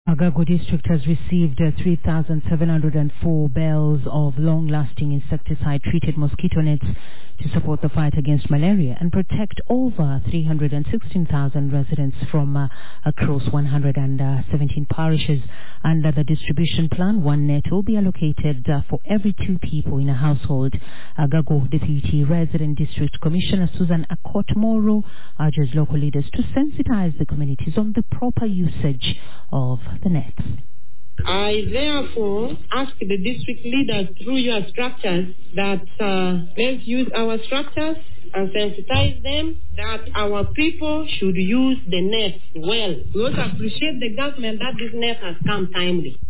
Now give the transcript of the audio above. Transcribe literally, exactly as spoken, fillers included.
Agago district has received uh, three thousand seven hundred four bales of long-lasting insecticide-treated mosquito nets to support the fight against malaria and protect over three hundred sixteen thousand residents from uh, across one hundred seventeen parishes. Under the distribution plan, one net will be allocated uh, for every two people in a household. Agago Deputy Resident District Commissioner Susan Akot-Moro urges local leaders to sensitize the communities on the proper usage of the nets. I therefore ask the district leaders through your structures that uh, let's use our structures and sensitize them that our people should use the net well. We also appreciate the government that this net has come timely.